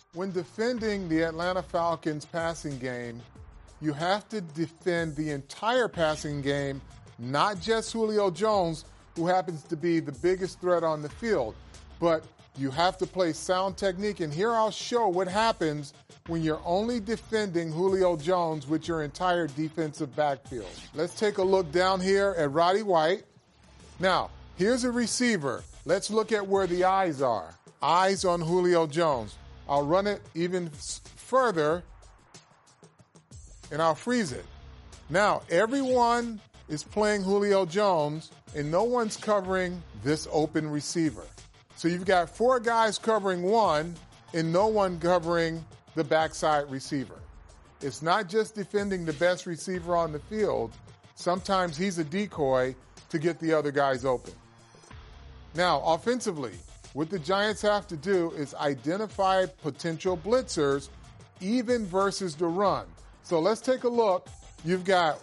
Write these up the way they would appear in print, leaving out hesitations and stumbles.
When defending the Atlanta Falcons passing game, you have to defend the entire passing game, not just Julio Jones, who happens to be the biggest threat on the field, but you have to play sound technique. And here I'll show what happens when you're only defending Julio Jones with your entire defensive backfield. Let's take a look down here at Roddy White. Now, here's a receiver. Let's look at where the eyes are. Eyes on Julio Jones. I'll run it even further, and I'll freeze it. Now, everyone is playing Julio Jones, and no one's covering this open receiver. So you've got four guys covering one, and no one covering the backside receiver. It's not just defending the best receiver on the field. Sometimes he's a decoy to get the other guys open. Now, offensively, what the Giants have to do is identify potential blitzers, even versus the run. So let's take a look. You've got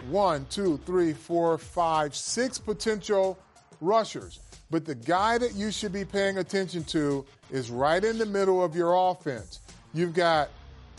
6 potential rushers. But the guy that you should be paying attention to is right in the middle of your offense. You've got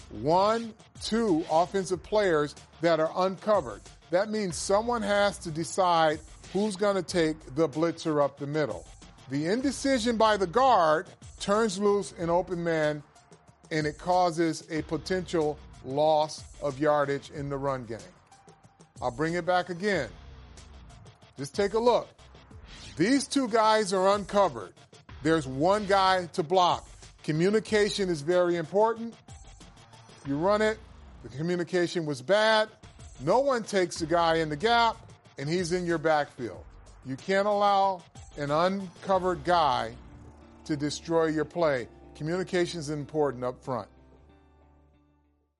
2 offensive players that are uncovered. That means someone has to decide who's going to take the blitzer up the middle. The indecision by the guard turns loose an open man, and it causes a potential loss of yardage in the run game. I'll bring it back again. Just take a look. These 2 guys are uncovered. There's one guy to block. Communication is very important. You run it, the communication was bad. No one takes the guy in the gap, and he's in your backfield. You can't allow an uncovered guy to destroy your play. Communication is important up front.